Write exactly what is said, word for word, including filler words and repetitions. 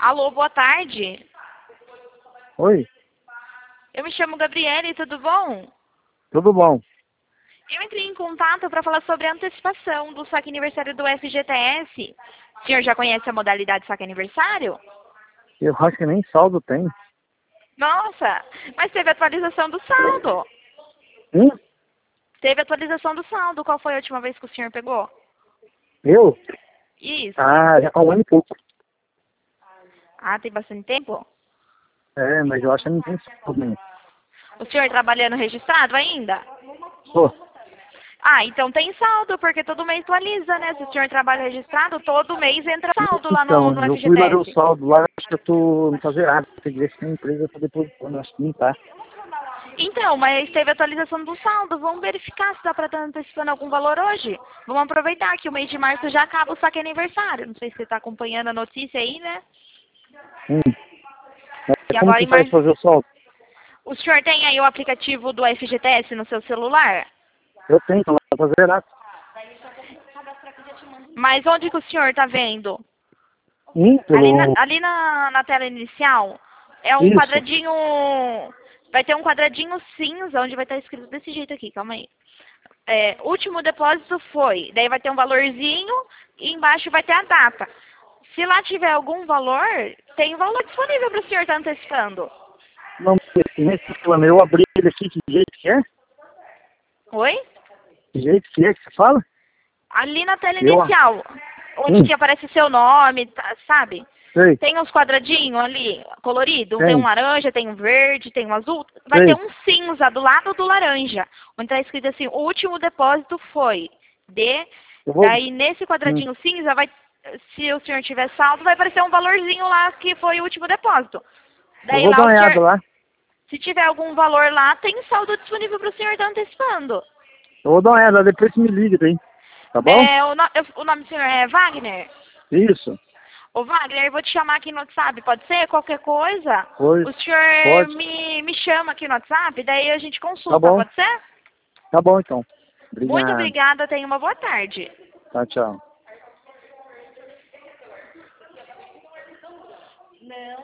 Alô, boa tarde. Oi, Eu me chamo Gabriele, tudo bom? tudo bom? Eu entrei em contato para falar sobre a antecipação do saque aniversário do F G T S. O senhor já conhece a modalidade saque aniversário? Eu acho que nem saldo tem. Nossa, mas teve atualização do saldo. Hum? Teve atualização do saldo. Qual foi a última vez que o senhor pegou? Eu? Isso. Ah, já há um ano e pouco. Ah, tem bastante tempo? É, mas eu acho que não tem saldo nem. O senhor trabalhando registrado ainda? Pô, Ah, então tem saldo, porque todo mês atualiza, né? Se o senhor trabalha registrado, todo mês entra saldo lá no, então, no eu fui lá ver o F G T S. saldo lá, acho que eu tô não tá zerado. Tem que ver se tem empresa pra depositar, acho que não tá. Então, mas teve atualização do saldo. Vamos verificar se dá para estar antecipando algum valor hoje. Vamos aproveitar que o mês de março já acaba o saque aniversário. Não sei se você está acompanhando a notícia aí, né? Hum. Mas Que como agora que em faz março... pra fazer o saldo? O senhor tem aí o aplicativo do F G T S no seu celular? Eu tenho, então lá tá zerado. Mas onde que o senhor está vendo? Hum, Ali, na, pelo... ali na, na tela inicial é um Isso. quadradinho... Vai ter um quadradinho cinza onde vai estar escrito desse jeito aqui, calma aí. É, último depósito foi, daí vai ter um valorzinho e embaixo vai ter a data. Se lá tiver algum valor, tem valor disponível para o senhor estar antecipando. Não, nesse plano, eu abri ele aqui, que jeito que é? Oi? Que jeito que é que você fala? Ali na tela Eu... inicial, onde Hum, que aparece seu nome, tá, sabe? sei, Tem uns quadradinhos ali, colorido, tem um tem, laranja, tem um verde, tem um azul. Vai ter sei. um cinza do lado do laranja, onde está escrito assim, o último depósito foi de... Eu vou... Daí nesse Hum, quadradinho cinza, vai, se o senhor tiver saldo, vai aparecer um valorzinho lá que foi o último depósito. eu Daí vou dar lá uma o olhada senhor, lá. se tiver algum valor lá, tem saldo disponível para o senhor estar antecipando. Eu vou dar uma olhada, depois você me liga daí. Tá bom? É, o, no- eu- o nome do senhor é Wagner? Isso. Ô Wagner, eu vou te chamar aqui no WhatsApp, pode ser? Qualquer coisa? Pois. O senhor Pode. me, me chama aqui no WhatsApp, daí a gente Tá consulta, bom. pode ser? Tá bom, então. Muito Obrigado. obrigada, tenha uma boa tarde. Tá, tchau.